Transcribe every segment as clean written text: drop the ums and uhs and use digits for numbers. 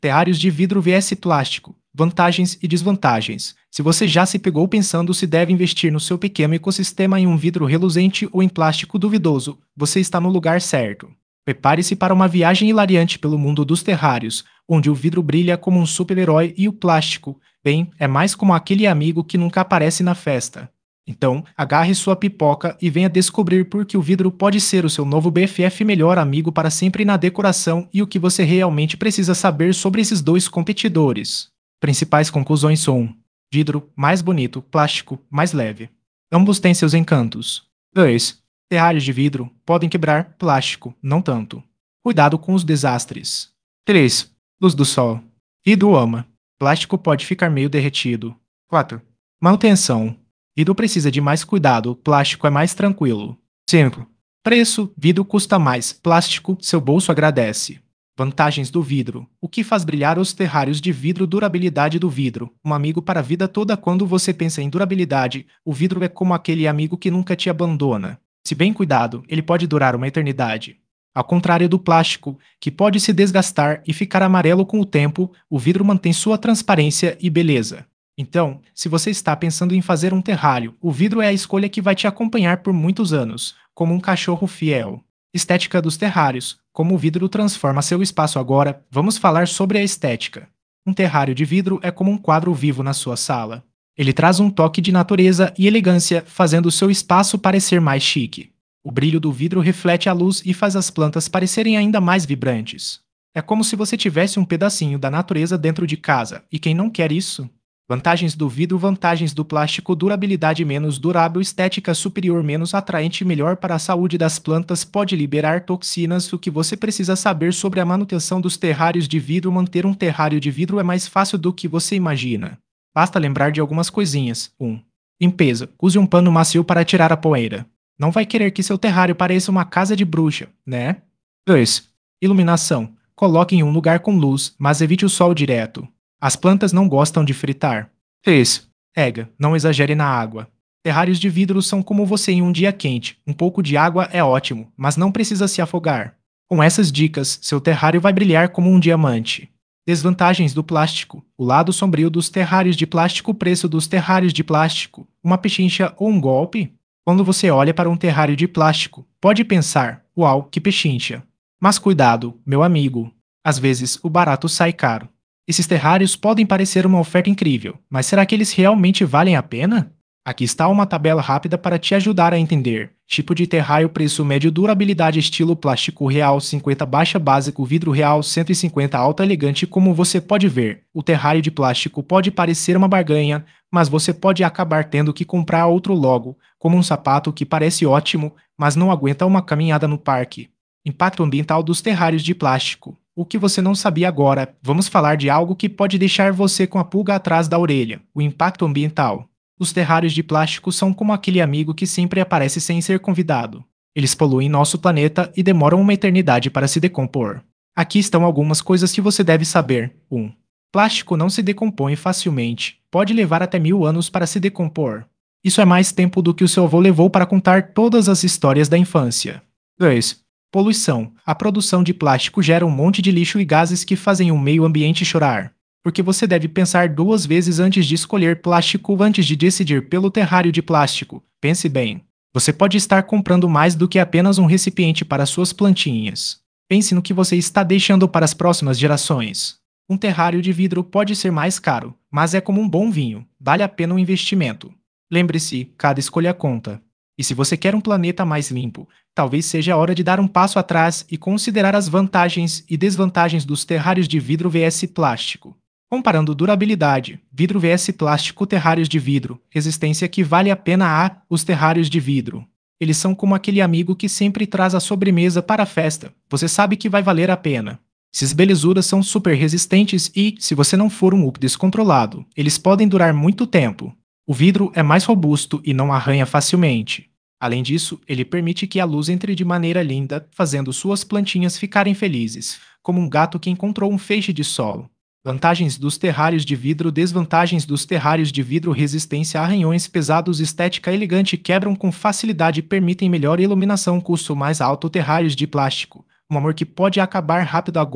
Terrários de vidro vs plástico. Vantagens e desvantagens. Se você já se pegou pensando se deve investir no seu pequeno ecossistema em um vidro reluzente ou em plástico duvidoso, você está no lugar certo. Prepare-se para uma viagem hilariante pelo mundo dos terrários, onde o vidro brilha como um super-herói e o plástico, bem, é mais como aquele amigo que nunca aparece na festa. Então, agarre sua pipoca e venha descobrir por que o vidro pode ser o seu novo BFF melhor amigo para sempre na decoração e o que você realmente precisa saber sobre esses dois competidores. Principais conclusões são: vidro mais bonito, plástico mais leve. Ambos têm seus encantos. 2. Terrários de vidro podem quebrar, plástico não tanto. Cuidado com os desastres. 3. Luz do sol. Vidro ama. Plástico pode ficar meio derretido. 4. Manutenção. Vidro precisa de mais cuidado, plástico é mais tranquilo. 5. Preço: vidro custa mais, plástico seu bolso agradece. Vantagens do vidro. O que faz brilhar os terrários de vidro? Durabilidade do vidro. Um amigo para a vida toda. Quando você pensa em durabilidade, o vidro é como aquele amigo que nunca te abandona. Se bem cuidado, ele pode durar uma eternidade. Ao contrário do plástico, que pode se desgastar e ficar amarelo com o tempo, o vidro mantém sua transparência e beleza. Então, se você está pensando em fazer um terrário, o vidro é a escolha que vai te acompanhar por muitos anos, como um cachorro fiel. Estética dos terrários. Como o vidro transforma seu espaço agora, vamos falar sobre a estética. Um terrário de vidro é como um quadro vivo na sua sala. Ele traz um toque de natureza e elegância, fazendo o seu espaço parecer mais chique. O brilho do vidro reflete a luz e faz as plantas parecerem ainda mais vibrantes. É como se você tivesse um pedacinho da natureza dentro de casa, e quem não quer isso? Vantagens do vidro, vantagens do plástico: durabilidade menos durável, estética superior, menos atraente, melhor para a saúde das plantas, pode liberar toxinas. O que você precisa saber sobre a manutenção dos terrários de vidro? Manter um terrário de vidro é mais fácil do que você imagina. Basta lembrar de algumas coisinhas. 1. Limpeza. Use um pano macio para tirar a poeira. Não vai querer que seu terrário pareça uma casa de bruxa, né? 2. Iluminação. Coloque em um lugar com luz, mas evite o sol direto. As plantas não gostam de fritar. 3. Rega. Não exagere na água. Terrários de vidro são como você em um dia quente. Um pouco de água é ótimo, mas não precisa se afogar. Com essas dicas, seu terrário vai brilhar como um diamante. Desvantagens do plástico. O lado sombrio dos terrários de plástico. O preço dos terrários de plástico. Uma pechincha ou um golpe? Quando você olha para um terrário de plástico, pode pensar: uau, que pechincha. Mas cuidado, meu amigo. Às vezes, o barato sai caro. Esses terrários podem parecer uma oferta incrível, mas será que eles realmente valem a pena? Aqui está uma tabela rápida para te ajudar a entender. Tipo de terrário: preço médio, durabilidade, estilo plástico real 50, baixa básico, vidro real 150, alta elegante. Como você pode ver, o terrário de plástico pode parecer uma barganha, mas você pode acabar tendo que comprar outro logo, como um sapato que parece ótimo, mas não aguenta uma caminhada no parque. Impacto ambiental dos terrários de plástico. O que você não sabia agora? Vamos falar de algo que pode deixar você com a pulga atrás da orelha: o impacto ambiental. Os terrários de plástico são como aquele amigo que sempre aparece sem ser convidado. Eles poluem nosso planeta e demoram uma eternidade para se decompor. Aqui estão algumas coisas que você deve saber. 1. Plástico não se decompõe facilmente. Pode levar até 1000 anos para se decompor. Isso é mais tempo do que o seu avô levou para contar todas as histórias da infância. 2. Poluição. A produção de plástico gera um monte de lixo e gases que fazem o meio ambiente chorar. Porque você deve pensar 2 vezes antes de escolher plástico, antes de decidir pelo terrário de plástico. Pense bem. Você pode estar comprando mais do que apenas um recipiente para suas plantinhas. Pense no que você está deixando para as próximas gerações. Um terrário de vidro pode ser mais caro, mas é como um bom vinho. Vale a pena o investimento. Lembre-se, cada escolha conta. E se você quer um planeta mais limpo, talvez seja a hora de dar um passo atrás e considerar as vantagens e desvantagens dos terrários de vidro vs plástico. Comparando durabilidade, vidro vs plástico. Terrários de vidro, resistência que vale a pena. Os terrários de vidro. Eles são como aquele amigo que sempre traz a sobremesa para a festa. Você sabe que vai valer a pena. Esses belezuras são super resistentes e, se você não for um up descontrolado, eles podem durar muito tempo. O vidro é mais robusto e não arranha facilmente. Além disso, ele permite que a luz entre de maneira linda, fazendo suas plantinhas ficarem felizes, como um gato que encontrou um feixe de sol. Vantagens dos terrários de vidro. Desvantagens dos terrários de vidro: resistência a arranhões pesados, estética elegante, quebram com facilidade e permitem melhor iluminação, custo mais alto. Terrários de plástico. Um amor que pode acabar rápido agora,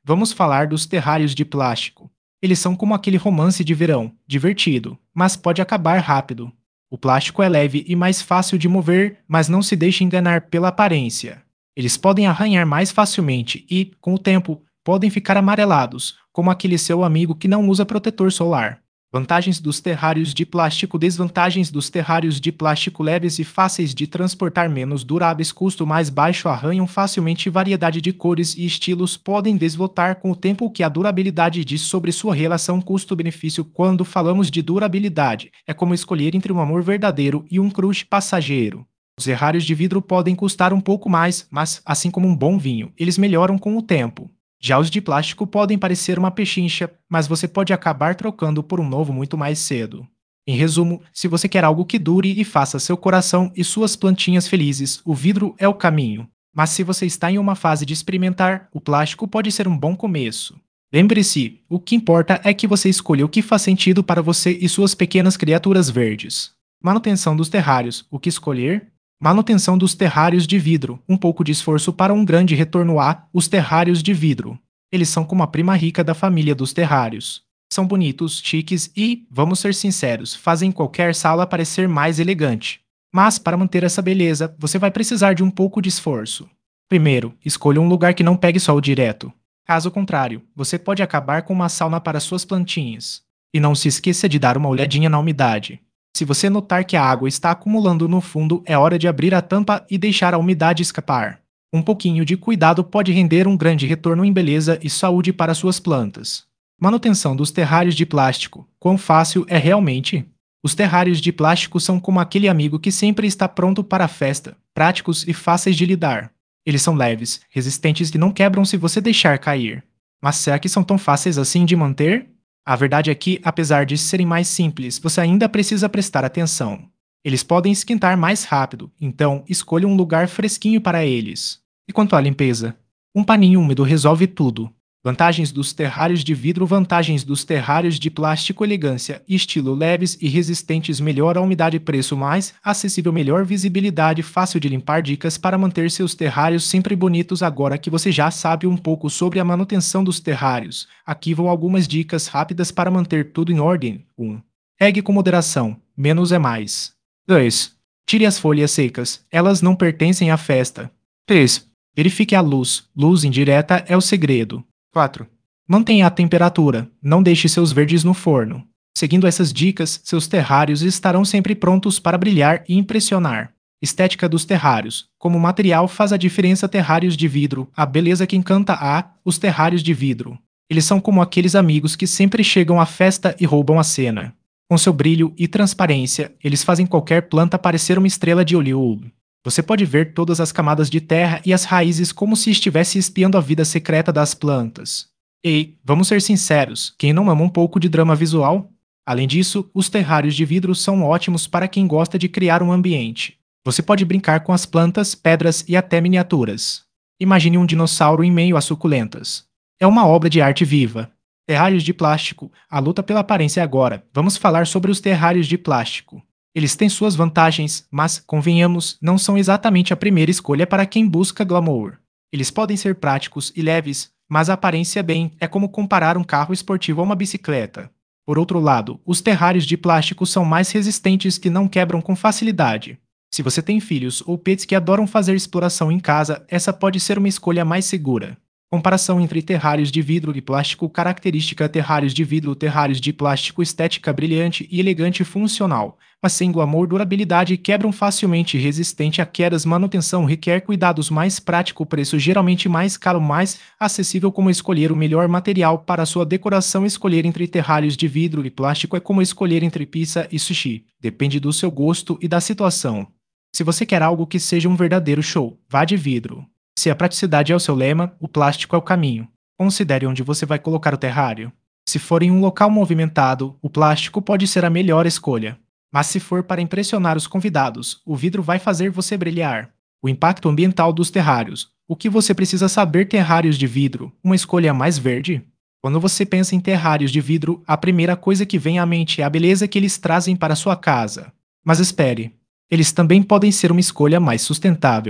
Vamos falar dos terrários de plástico. Eles são como aquele romance de verão, divertido, mas pode acabar rápido. O plástico é leve e mais fácil de mover, mas não se deixe enganar pela aparência. Eles podem arranhar mais facilmente e, com o tempo, podem ficar amarelados, como aquele seu amigo que não usa protetor solar. Vantagens dos terrários de plástico. Desvantagens dos terrários de plástico: leves e fáceis de transportar, menos duráveis, custo mais baixo, arranham facilmente, variedade de cores e estilos, podem desbotar com o tempo. O que a durabilidade diz sobre sua relação custo-benefício? Quando falamos de durabilidade, é como escolher entre um amor verdadeiro e um crush passageiro. Os terrários de vidro podem custar um pouco mais, mas, assim como um bom vinho, eles melhoram com o tempo. Já os de plástico podem parecer uma pechincha, mas você pode acabar trocando por um novo muito mais cedo. Em resumo, se você quer algo que dure e faça seu coração e suas plantinhas felizes, o vidro é o caminho. Mas se você está em uma fase de experimentar, o plástico pode ser um bom começo. Lembre-se, o que importa é que você escolha o que faz sentido para você e suas pequenas criaturas verdes. Manutenção dos terrários. O que escolher? Manutenção dos terrários de vidro. Um pouco de esforço para um grande retorno. Os terrários de vidro. Eles são como a prima rica da família dos terrários. São bonitos, chiques e, vamos ser sinceros, fazem qualquer sala parecer mais elegante. Mas, para manter essa beleza, você vai precisar de um pouco de esforço. Primeiro, escolha um lugar que não pegue sol direto. Caso contrário, você pode acabar com uma sauna para suas plantinhas. E não se esqueça de dar uma olhadinha na umidade. Se você notar que a água está acumulando no fundo, é hora de abrir a tampa e deixar a umidade escapar. Um pouquinho de cuidado pode render um grande retorno em beleza e saúde para suas plantas. Manutenção dos terrários de plástico. Quão fácil é realmente? Os terrários de plástico são como aquele amigo que sempre está pronto para a festa, práticos e fáceis de lidar. Eles são leves, resistentes e não quebram se você deixar cair. Mas será que são tão fáceis assim de manter? A verdade é que, apesar de serem mais simples, você ainda precisa prestar atenção. Eles podem esquentar mais rápido, então escolha um lugar fresquinho para eles. E quanto à limpeza? Um paninho úmido resolve tudo. Vantagens dos terrários de vidro. Vantagens dos terrários de plástico: elegância e estilo, leves e resistentes, melhor a umidade, preço mais acessível, melhor visibilidade, fácil de limpar. Dicas para manter seus terrários sempre bonitos. Agora que você já sabe um pouco sobre a manutenção dos terrários, aqui vão algumas dicas rápidas para manter tudo em ordem. 1. Regue com moderação, menos é mais. 2. Tire as folhas secas, elas não pertencem à festa. 3. Verifique a luz, luz indireta é o segredo. 4. Mantenha a temperatura, não deixe seus verdes no forno. Seguindo essas dicas, seus terrários estarão sempre prontos para brilhar e impressionar. Estética dos terrários. Como material faz a diferença. Terrários de vidro. A beleza que encanta. Os terrários de vidro. Eles são como aqueles amigos que sempre chegam à festa e roubam a cena. Com seu brilho e transparência, eles fazem qualquer planta parecer uma estrela de Hollywood. Você pode ver todas as camadas de terra e as raízes como se estivesse espiando a vida secreta das plantas. E, vamos ser sinceros, quem não ama um pouco de drama visual? Além disso, os terrários de vidro são ótimos para quem gosta de criar um ambiente. Você pode brincar com as plantas, pedras e até miniaturas. Imagine um dinossauro em meio às suculentas. É uma obra de arte viva. Terrários de plástico. A luta pela aparência agora. Vamos falar sobre os terrários de plástico. Eles têm suas vantagens, mas, convenhamos, não são exatamente a primeira escolha para quem busca glamour. Eles podem ser práticos e leves, mas a aparência é como comparar um carro esportivo a uma bicicleta. Por outro lado, os terrários de plástico são mais resistentes e não quebram com facilidade. Se você tem filhos ou pets que adoram fazer exploração em casa, essa pode ser uma escolha mais segura. Comparação entre terrários de vidro e plástico. Característica: terrários de vidro, terrários de plástico, estética brilhante e elegante, funcional, mas sem glamour, durabilidade, quebram facilmente, resistente a quedas, manutenção requer cuidados, mais prático, preço geralmente mais caro, mais acessível. Como escolher o melhor material para sua decoração? Escolher entre terrários de vidro e plástico é como escolher entre pizza e sushi, depende do seu gosto e da situação. Se você quer algo que seja um verdadeiro show, vá de vidro. Se a praticidade é o seu lema, o plástico é o caminho. Considere onde você vai colocar o terrário. Se for em um local movimentado, o plástico pode ser a melhor escolha. Mas se for para impressionar os convidados, o vidro vai fazer você brilhar. O impacto ambiental dos terrários. O que você precisa saber? Terrários de vidro, uma escolha mais verde? Quando você pensa em terrários de vidro, a primeira coisa que vem à mente é a beleza que eles trazem para sua casa. Mas espere, eles também podem ser uma escolha mais sustentável.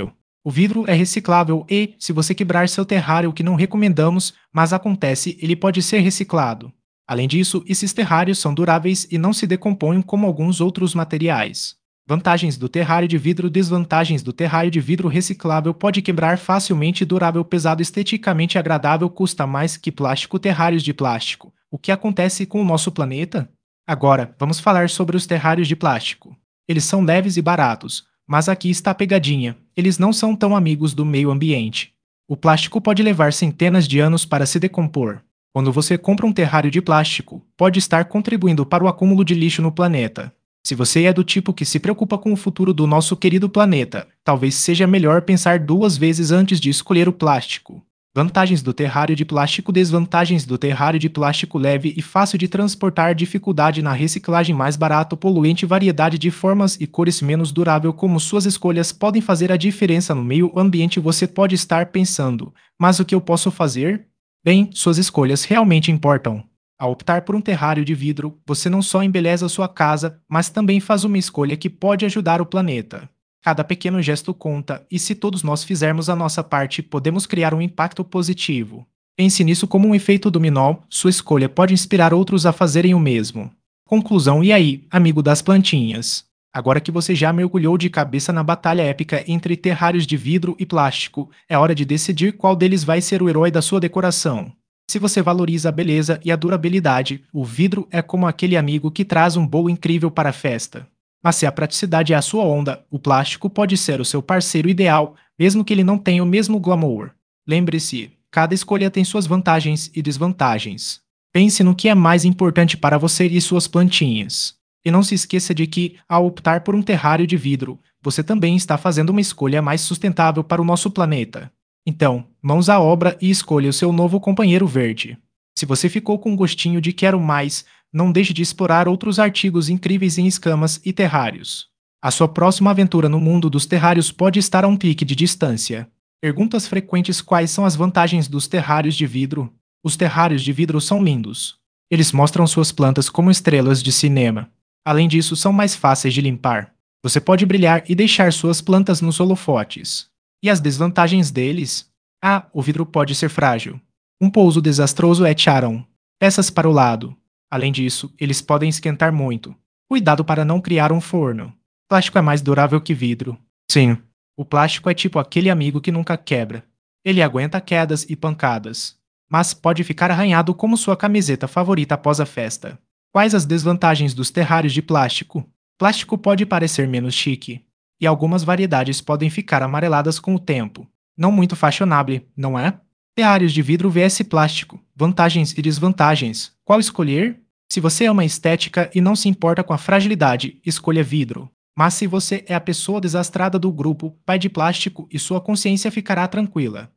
O vidro é reciclável e, se você quebrar seu terrário, o que não recomendamos, mas acontece, ele pode ser reciclado. Além disso, esses terrários são duráveis e não se decompõem como alguns outros materiais. Vantagens do terrário de vidro. Desvantagens do terrário de vidro reciclável: pode quebrar facilmente, durável, pesado, esteticamente agradável, custa mais que plástico. Terrários de plástico. O que acontece com o nosso planeta? Agora, vamos falar sobre os terrários de plástico. Eles são leves e baratos, mas aqui está a pegadinha: eles não são tão amigos do meio ambiente. O plástico pode levar centenas de anos para se decompor. Quando você compra um terrário de plástico, pode estar contribuindo para o acúmulo de lixo no planeta. Se você é do tipo que se preocupa com o futuro do nosso querido planeta, talvez seja melhor pensar duas vezes antes de escolher o plástico. Vantagens do terrário de plástico. Desvantagens do terrário de plástico: leve e fácil de transportar, dificuldade na reciclagem, mais barato, poluente, variedade de formas e cores, menos durável. Como suas escolhas podem fazer a diferença no meio ambiente? Você pode estar pensando, mas o que eu posso fazer? Bem, suas escolhas realmente importam. Ao optar por um terrário de vidro, você não só embeleza sua casa, mas também faz uma escolha que pode ajudar o planeta. Cada pequeno gesto conta, e se todos nós fizermos a nossa parte, podemos criar um impacto positivo. Pense nisso como um efeito dominó: sua escolha pode inspirar outros a fazerem o mesmo. Conclusão: e aí, amigo das plantinhas? Agora que você já mergulhou de cabeça na batalha épica entre terrários de vidro e plástico, é hora de decidir qual deles vai ser o herói da sua decoração. Se você valoriza a beleza e a durabilidade, o vidro é como aquele amigo que traz um bolo incrível para a festa. Mas se a praticidade é a sua onda, o plástico pode ser o seu parceiro ideal, mesmo que ele não tenha o mesmo glamour. Lembre-se, cada escolha tem suas vantagens e desvantagens. Pense no que é mais importante para você e suas plantinhas. E não se esqueça de que, ao optar por um terrário de vidro, você também está fazendo uma escolha mais sustentável para o nosso planeta. Então, mãos à obra e escolha o seu novo companheiro verde. Se você ficou com gostinho de quero mais, não deixe de explorar outros artigos incríveis em escamas e terrários. A sua próxima aventura no mundo dos terrários pode estar a um clique de distância. Perguntas frequentes: quais são as vantagens dos terrários de vidro? Os terrários de vidro são lindos. Eles mostram suas plantas como estrelas de cinema. Além disso, são mais fáceis de limpar. Você pode brilhar e deixar suas plantas nos holofotes. E as desvantagens deles? Ah, o vidro pode ser frágil. Um pouso desastroso é Charon. Peças para o lado. Além disso, eles podem esquentar muito. Cuidado para não criar um forno. Plástico é mais durável que vidro. Sim, o plástico é tipo aquele amigo que nunca quebra. Ele aguenta quedas e pancadas, mas pode ficar arranhado como sua camiseta favorita após a festa. Quais as desvantagens dos terrários de plástico? Plástico pode parecer menos chique, e algumas variedades podem ficar amareladas com o tempo. Não muito fashionable, não é? Terrários de vidro vs plástico. Vantagens e desvantagens. Qual escolher? Se você ama a estética e não se importa com a fragilidade, escolha vidro. Mas se você é a pessoa desastrada do grupo, vai de plástico e sua consciência ficará tranquila.